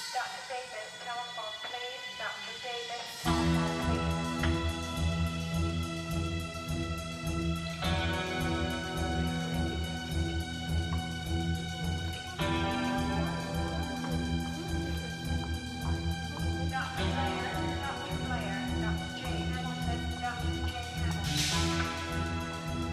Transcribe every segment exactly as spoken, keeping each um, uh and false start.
Doctor Davis, telephone please. Doctor Davis, telephone please. Doctor Blair, Doctor Blair, Doctor J. Hamilton, Doctor J. Hamilton.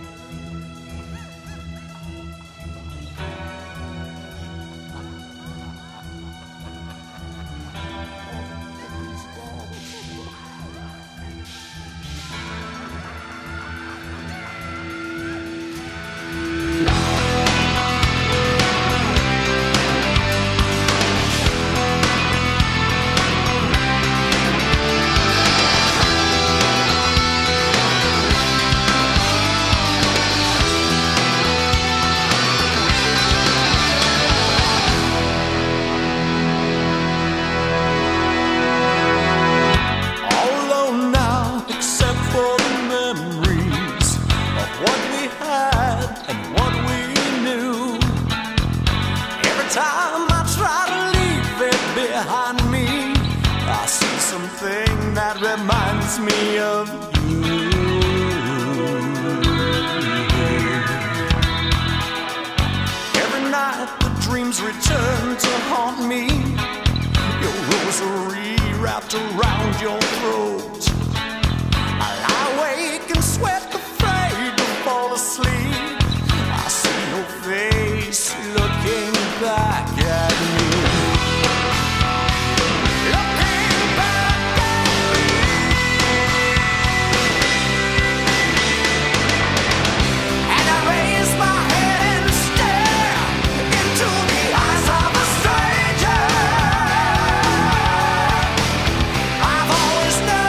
All alone now, except for the memories of what we had and what we knew. Every time I try to leave it behind me, I see something that reminds me of you. Every night the dreams return to haunt me. Your rosary wrapped around your throat. I lie awake and sweat, afraid to fall asleep. I see your face looking back at me. Looking back at me. And I raise my head and stare into the eyes of a stranger. I've always known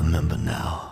remember now.